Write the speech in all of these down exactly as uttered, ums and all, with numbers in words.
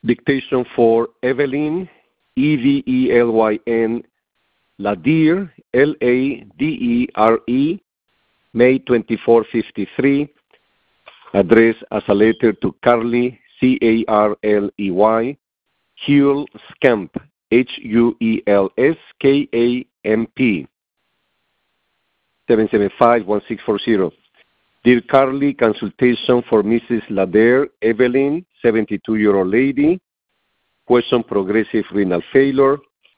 Dictation for Evelyn, E V E L Y N, Ladere, L A D E R E, May twenty-fourth, fifty-three, addressed as a letter to Carly, C A R L E Y, Huel Scamp, H U E L S K A M P, seven seven five, one six four zero. Dear Carly, consultation for Missus Ladere, Evelyn, seventy-two-year-old lady, question progressive renal failure.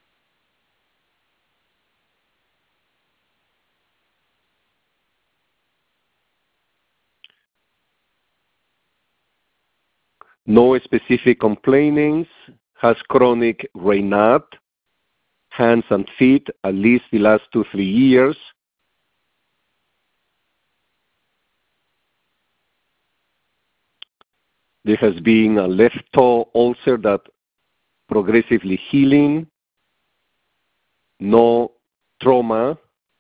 No specific complainings, has chronic Raynaud, hands and feet, at least the last two, three years. There has been a left toe ulcer that progressively healing, no trauma.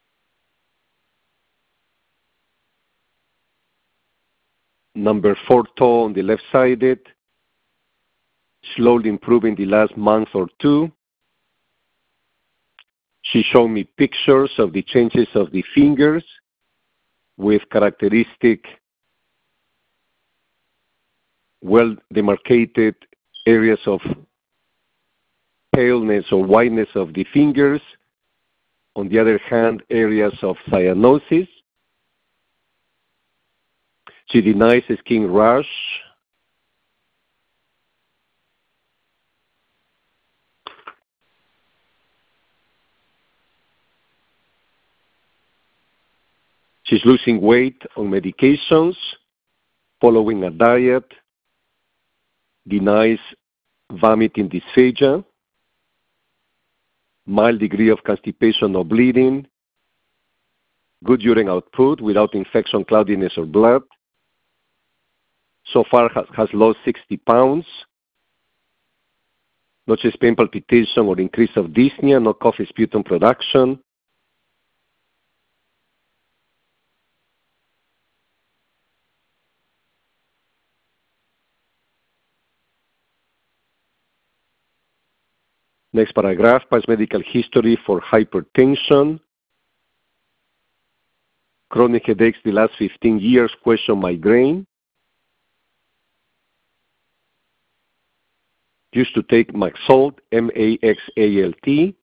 Number four toe on the left-sided, slowly improving the last month or two. She showed me pictures of the changes of the fingers with characteristic well-demarcated areas of paleness or whiteness of the fingers. On the other hand, areas of cyanosis. She denies a skin rash. She's losing weight on medications, following a diet, denies vomiting dysphagia, mild degree of constipation or bleeding, good urine output without infection, cloudiness, or blood. So far has, has lost sixty pounds, no chest pain, palpitation, or increase of dyspnea, no cough, sputum production. Next paragraph, past medical history for hypertension, chronic headaches the last fifteen years, question migraine. Used to take Maxalt, M A X A L T.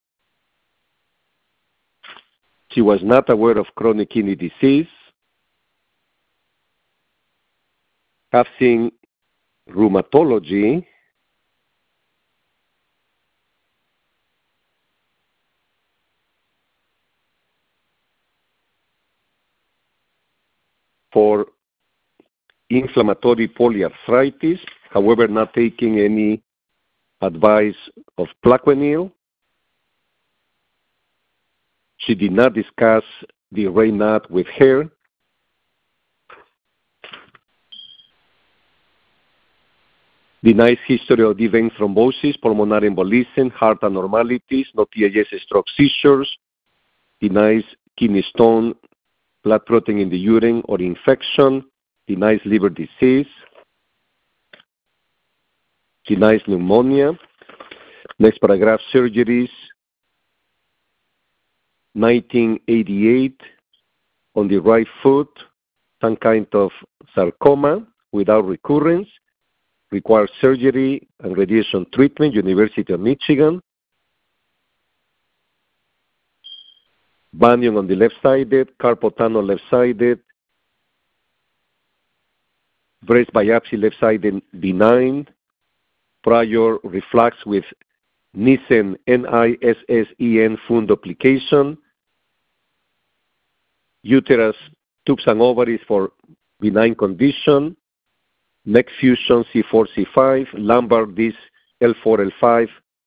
She was not aware of chronic kidney disease. Have seen rheumatology. For inflammatory polyarthritis, however, not taking any advice of Plaquenil. She did not discuss the Raynaud with her. Denies history of deep vein thrombosis, pulmonary embolism, heart abnormalities, no T I S, stroke, seizures. Denies kidney stone, blood protein in the urine, or infection. Denies liver disease. Denies pneumonia. Next paragraph, surgeries. nineteen eighty-eight, on the right foot, some kind of sarcoma without recurrence. Requires surgery and radiation treatment, University of Michigan. Bunion on the left-sided, carpal tunnel left-sided, breast biopsy left-sided benign, prior reflux with Nissen, N I S S E N, fund duplication, uterus, tubes and ovaries for benign condition, neck fusion C four C five, lumbar disc L four L five,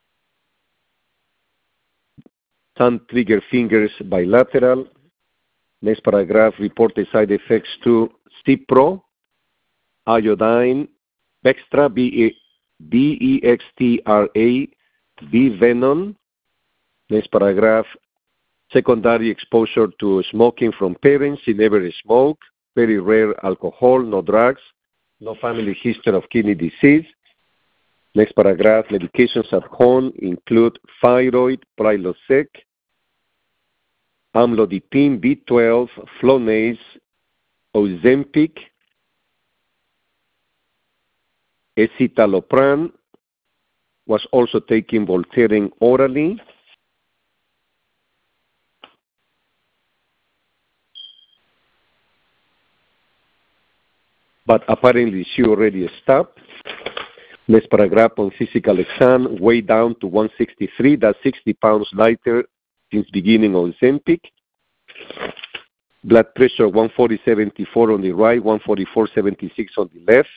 thumb trigger fingers bilateral. Next paragraph, reported side effects to Cipro, iodine, Bextra, B E X T R A, B-Venon. Next paragraph, secondary exposure to smoking from parents. She never smoked. Very rare alcohol, no drugs, no family history of kidney disease. Next paragraph, medications at home include thyroid, Prilosec, amlodipine, B twelve, Flonase, Ozempic, escitalopram, was also taking Voltaren orally. But apparently she already stopped. Next paragraph on physical exam, way down to one sixty-three, that's sixty pounds lighter since beginning of Ozempic. Blood pressure one forty seventy-four on the right, one forty-four seventy-six on the left.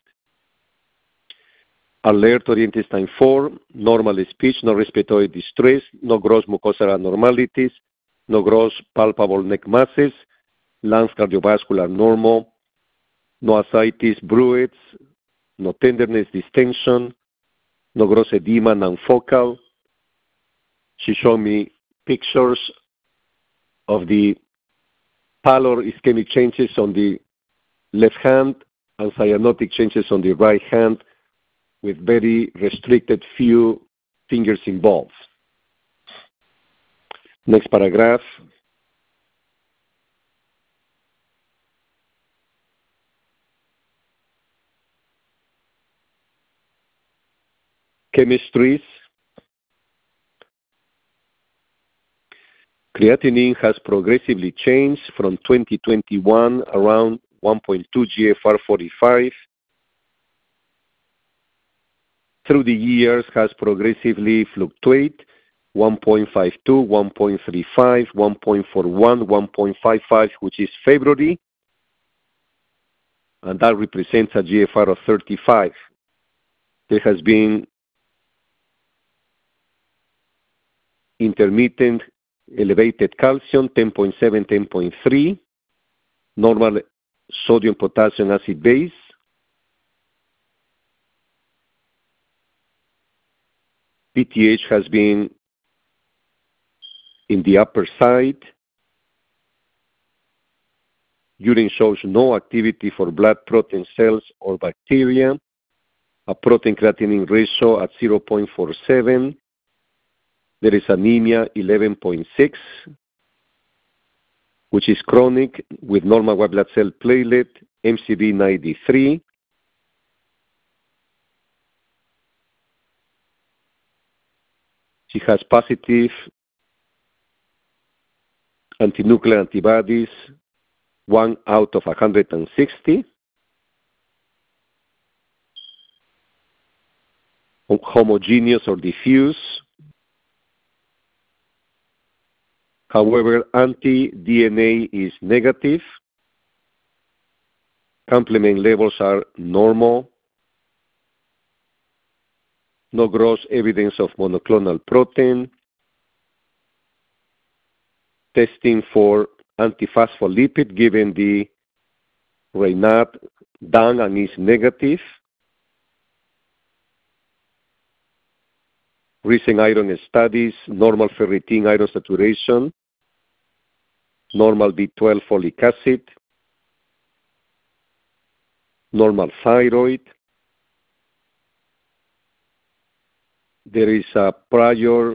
Alert to the intestine four, normal speech, no respiratory distress, no gross mucosal abnormalities, no gross palpable neck masses, lungs cardiovascular normal, no ascites, bruits, no tenderness, distension, no gross edema, non-focal. She showed me pictures of the pallor ischemic changes on the left hand and cyanotic changes on the right hand with very restricted few fingers involved. Next paragraph. Chemistries. Creatinine has progressively changed from twenty twenty-one around one point two G F R forty-five. Through the years has progressively fluctuated one point five two, one point three five, one point four one, one point five five, which is February, and that represents a G F R of thirty-five. There has been intermittent elevated calcium, ten point seven, ten point three, normal sodium potassium acid base, P T H has been in the upper side, urine shows no activity for blood protein cells or bacteria, a protein creatinine ratio at zero point four seven, there is anemia eleven point six, which is chronic with normal white blood cell platelet, M C V ninety-three. She has positive antinuclear antibodies, one out of one hundred sixty. Homogeneous or diffuse. However, anti-D N A is negative. Complement levels are normal. No gross evidence of monoclonal protein. Testing for antiphospholipid given the Raynaud done and is negative. Recent iron studies, normal ferritin iron saturation, normal B twelve folic acid, normal thyroid. There is a prior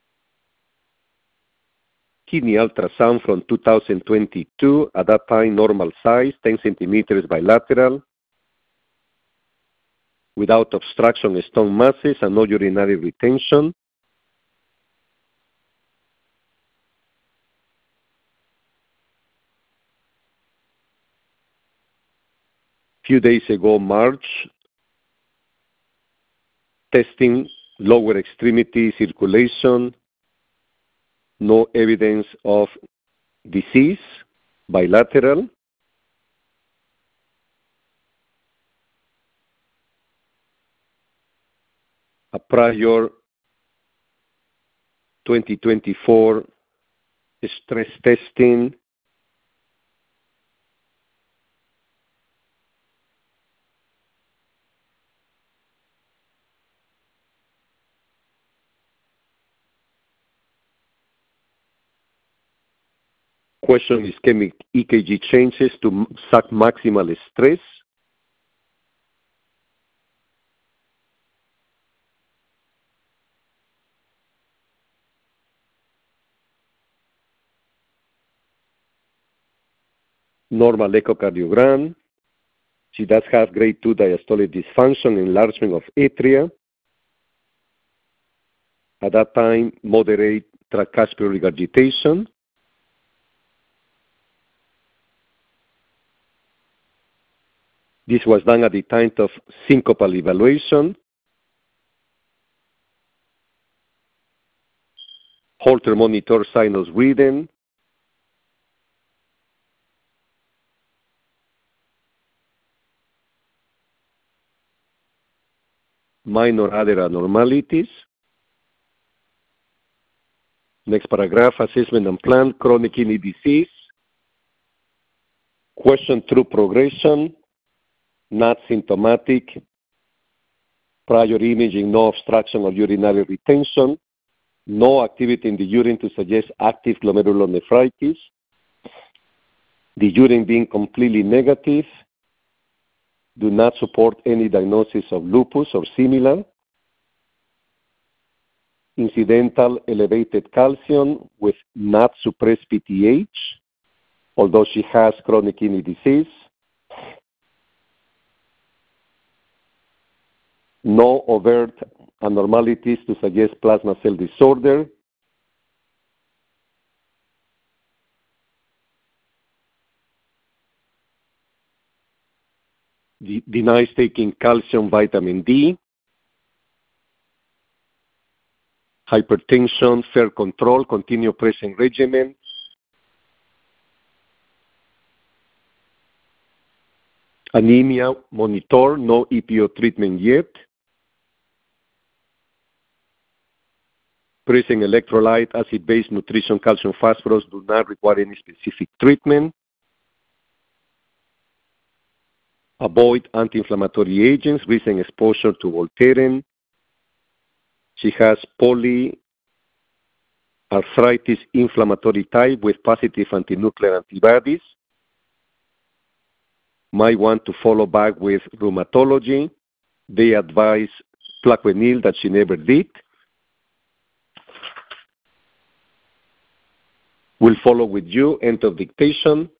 kidney ultrasound from two thousand twenty-two, at that time normal size, ten centimeters bilateral, without obstruction of stone masses and no urinary retention. Few days ago, March, testing lower extremity circulation, no evidence of disease, bilateral. A prior twenty twenty-four stress testing. Question is ischemic E K G changes to suck maximal stress. normal echocardiogram. She does have grade two diastolic dysfunction, enlargement of atria. At that time, moderate tricuspid regurgitation. This was done at the time of syncopal evaluation. Holter monitor sinus reading. Minor other abnormalities. Next paragraph, assessment and plan, chronic kidney disease. Question through progression, not symptomatic. Prior imaging, no obstruction of urinary retention. No activity in the urine to suggest active glomerulonephritis. The urine being completely negative. Do not support any diagnosis of lupus or similar. Incidental elevated calcium with not suppressed P T H, although she has chronic kidney disease. No overt abnormalities to suggest plasma cell disorder. De- denies taking calcium, vitamin D. Hypertension, fair control, continue pressing regimen. Anemia, monitor, no E P O treatment yet. Pressing electrolyte, acid-base nutrition, calcium, phosphorus do not require any specific treatment. Avoid anti-inflammatory agents, recent exposure to Voltaren. She has polyarthritis inflammatory type with positive antinuclear antibodies. Might want to follow back with rheumatology. They advise Plaquenil that she never did. We'll follow with you. End of dictation.